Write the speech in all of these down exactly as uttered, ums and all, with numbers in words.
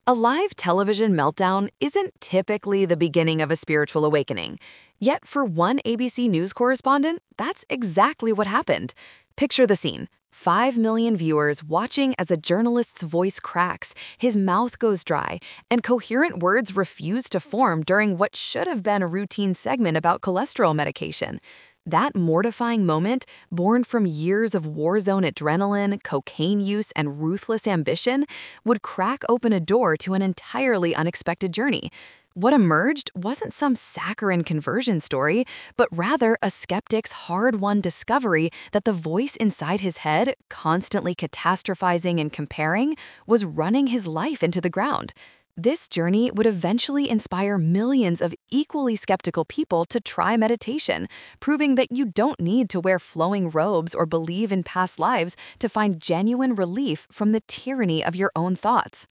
A live television meltdown isn't typically the beginning of a spiritual awakening. Yet for one A B C News correspondent, that's exactly what happened. Picture the scene. Five million viewers watching as a journalist's voice cracks, his mouth goes dry, and coherent words refuse to form during what should have been a routine segment about cholesterol medication. That mortifying moment, born from years of war zone adrenaline, cocaine use, and ruthless ambition, would crack open a door to an entirely unexpected journey. What emerged wasn't some saccharine conversion story, but rather a skeptic's hard-won discovery that the voice inside his head, constantly catastrophizing and comparing, was running his life into the ground. This journey would eventually inspire millions of equally skeptical people to try meditation, proving that you don't need to wear flowing robes or believe in past lives to find genuine relief from the tyranny of your own thoughts.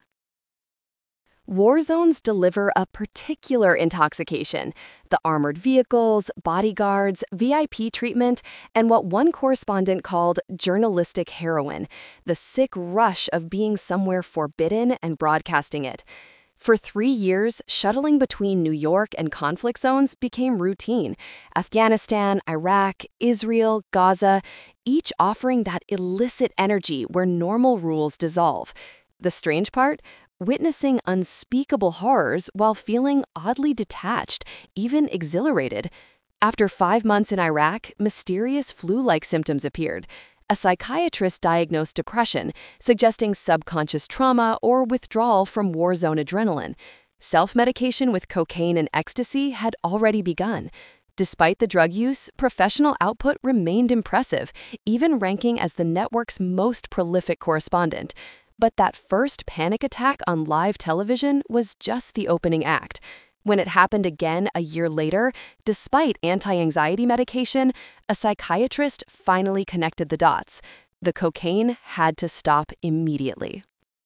War zones deliver a particular intoxication: the armored vehicles, bodyguards, V I P treatment, and what one correspondent called journalistic heroin, the sick rush of being somewhere forbidden and broadcasting it. For three years, shuttling between New York and conflict zones became routine. Afghanistan, Iraq, Israel, Gaza, each offering that illicit energy where normal rules dissolve. The strange part? Witnessing unspeakable horrors while feeling oddly detached, even exhilarated. After five months in Iraq, mysterious flu-like symptoms appeared. A psychiatrist diagnosed depression, suggesting subconscious trauma or withdrawal from war zone adrenaline. Self-medication with cocaine and ecstasy had already begun. Despite the drug use, professional output remained impressive, even ranking as the network's most prolific correspondent. But that first panic attack on live television was just the opening act. When it happened again a year later, despite anti-anxiety medication, a psychiatrist finally connected the dots. The cocaine had to stop immediately.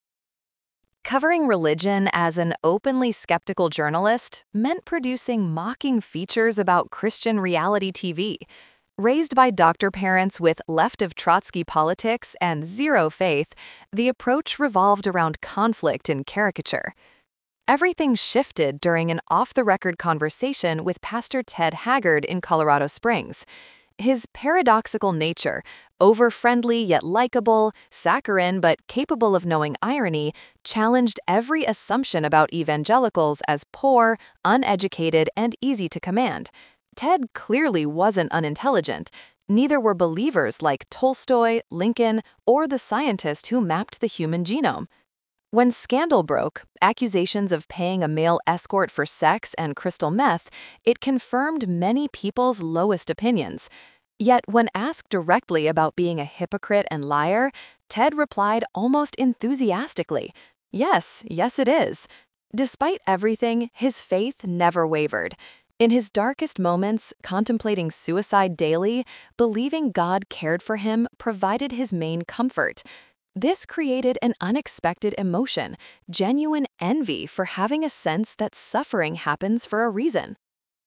Covering religion as an openly skeptical journalist meant producing mocking features about Christian reality T V. Raised by doctor parents with left-of-Trotsky politics and zero faith, the approach revolved around conflict and caricature. Everything shifted during an off-the-record conversation with Pastor Ted Haggard in Colorado Springs. His paradoxical nature, over-friendly yet likable, saccharine but capable of knowing irony, challenged every assumption about evangelicals as poor, uneducated, and easy to command. Ted clearly wasn't unintelligent. Neither were believers like Tolstoy, Lincoln, or the scientist who mapped the human genome. When scandal broke, accusations of paying a male escort for sex and crystal meth, it confirmed many people's lowest opinions. Yet when asked directly about being a hypocrite and liar, Ted replied almost enthusiastically, "Yes, yes it is." Despite everything, his faith never wavered. In his darkest moments, contemplating suicide daily, believing God cared for him provided his main comfort. This created an unexpected emotion, genuine envy for having a sense that suffering happens for a reason.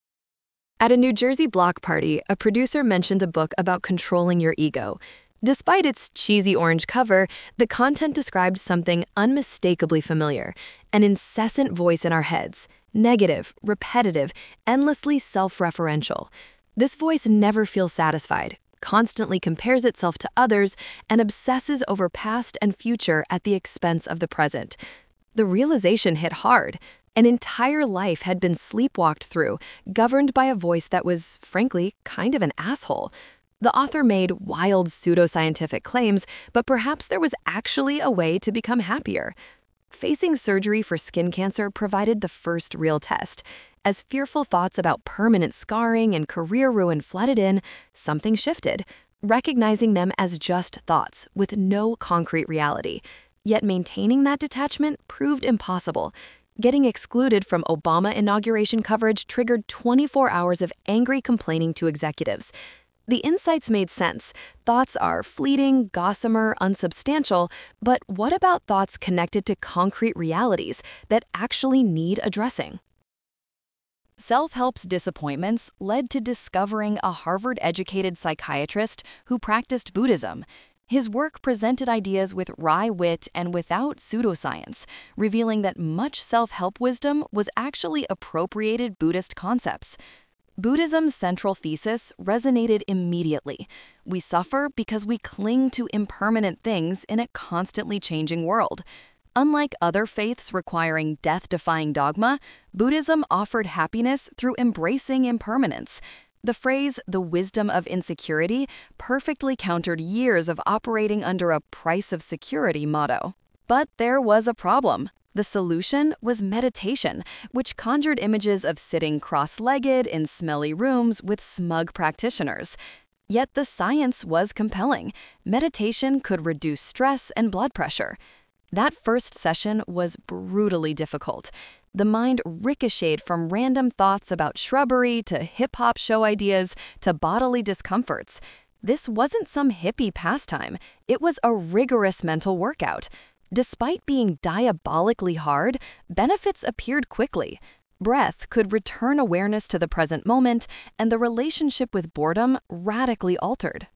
At a New Jersey block party, a producer mentioned a book about controlling your ego. Despite its cheesy orange cover, the content described something unmistakably familiar: an incessant voice in our heads, negative, repetitive, endlessly self-referential. This voice never feels satisfied, constantly compares itself to others, and obsesses over past and future at the expense of the present. The realization hit hard. An entire life had been sleepwalked through, governed by a voice that was, frankly, kind of an asshole. The author made wild pseudoscientific claims, but perhaps there was actually a way to become happier. Facing surgery for skin cancer provided the first real test. As fearful thoughts about permanent scarring and career ruin flooded in, something shifted, recognizing them as just thoughts with no concrete reality. Yet maintaining that detachment proved impossible. Getting excluded from Obama inauguration coverage triggered twenty-four hours of angry complaining to executives. The insights made sense. Thoughts are fleeting, gossamer, unsubstantial, but what about thoughts connected to concrete realities that actually need addressing? Self-help's disappointments led to discovering a Harvard-educated psychiatrist who practiced Buddhism. His work presented ideas with wry wit and without pseudoscience, revealing that much self-help wisdom was actually appropriated Buddhist concepts. Buddhism's central thesis resonated immediately. We suffer because we cling to impermanent things in a constantly changing world. Unlike other faiths requiring death-defying dogma, Buddhism offered happiness through embracing impermanence. The phrase, "the wisdom of insecurity," perfectly countered years of operating under a price of security motto. But there was a problem. The solution was meditation, which conjured images of sitting cross-legged in smelly rooms with smug practitioners. Yet the science was compelling. Meditation could reduce stress and blood pressure. That first session was brutally difficult. The mind ricocheted from random thoughts about shrubbery to hip-hop show ideas to bodily discomforts. This wasn't some hippie pastime. It was a rigorous mental workout. Despite being diabolically hard, benefits appeared quickly. Breath could return awareness to the present moment, and the relationship with boredom radically altered.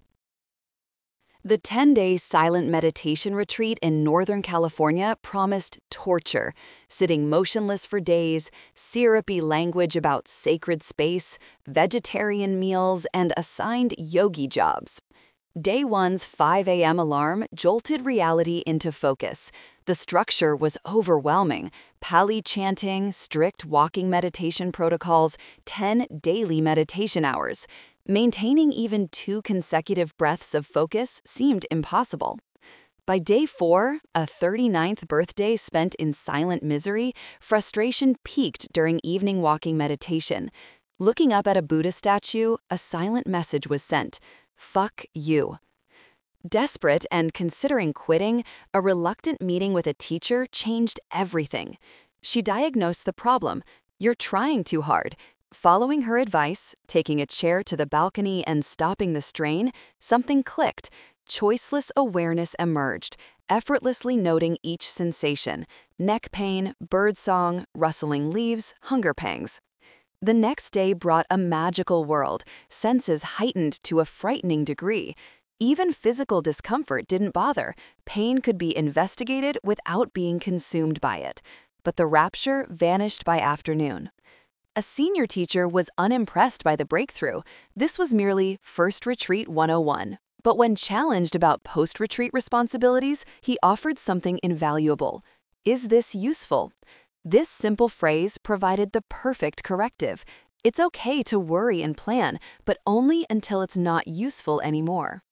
The ten-day silent meditation retreat in Northern California promised torture, sitting motionless for days, syrupy language about sacred space, vegetarian meals, and assigned yogi jobs. Day one's five a m alarm jolted reality into focus. The structure was overwhelming. Pali chanting, strict walking meditation protocols, ten daily meditation hours. Maintaining even two consecutive breaths of focus seemed impossible. By day four, a thirty-ninth birthday spent in silent misery, frustration peaked during evening walking meditation. Looking up at a Buddha statue, a silent message was sent: "Fuck you." Desperate and considering quitting, a reluctant meeting with a teacher changed everything. She diagnosed the problem: "You're trying too hard." Following her advice, taking a chair to the balcony and stopping the strain, something clicked. Choiceless awareness emerged, effortlessly noting each sensation: neck pain, birdsong, rustling leaves, hunger pangs. The next day brought a magical world, senses heightened to a frightening degree. Even physical discomfort didn't bother. Pain could be investigated without being consumed by it. But the rapture vanished by afternoon. A senior teacher was unimpressed by the breakthrough. This was merely First Retreat one oh one. But when challenged about post-retreat responsibilities, he offered something invaluable. "Is this useful?" This simple phrase provided the perfect corrective. It's okay to worry and plan, but only until it's not useful anymore.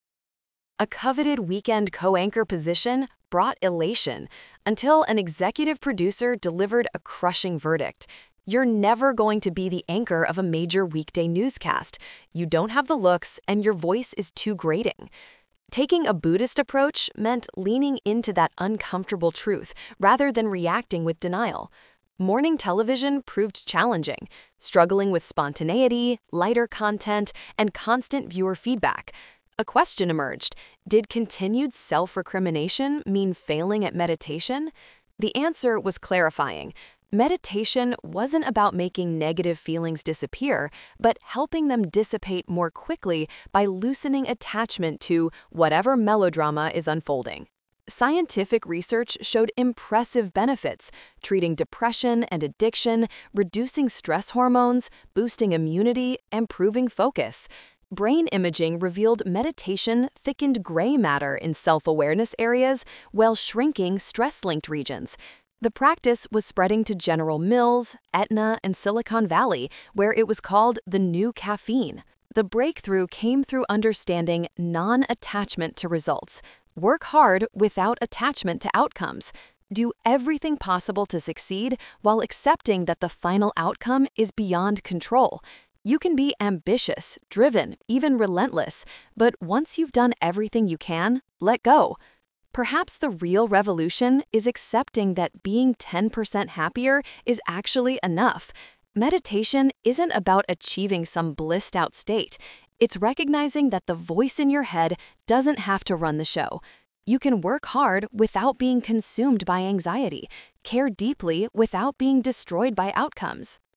A coveted weekend co-anchor position brought elation until an executive producer delivered a crushing verdict. "You're never going to be the anchor of a major weekday newscast. You don't have the looks, and your voice is too grating." Taking a Buddhist approach meant leaning into that uncomfortable truth rather than reacting with denial. Morning television proved challenging, struggling with spontaneity, lighter content, and constant viewer feedback. A question emerged: did continued self-recrimination mean failing at meditation? The answer was clarifying. Meditation wasn't about making negative feelings disappear, but helping them dissipate more quickly by loosening attachment to whatever melodrama is unfolding. Scientific research showed impressive benefits, treating depression and addiction, reducing stress hormones, boosting immunity, and improving focus. Brain imaging revealed meditation thickened gray matter in self-awareness areas while shrinking stress-linked regions. The practice was spreading to General Mills, Aetna, and Silicon Valley, where it was called the new caffeine. The breakthrough came through understanding non-attachment to results. Work hard without attachment to outcomes. Do everything possible to succeed while accepting that the final outcome is beyond control. You can be ambitious, driven, even relentless, but once you've done everything you can, let go. Perhaps the real revolution is accepting that being ten percent happier is actually enough. Meditation isn't about achieving some blissed-out state. It's recognizing that the voice in your head doesn't have to run the show. You can work hard without being consumed by anxiety, care deeply without being destroyed by outcomes.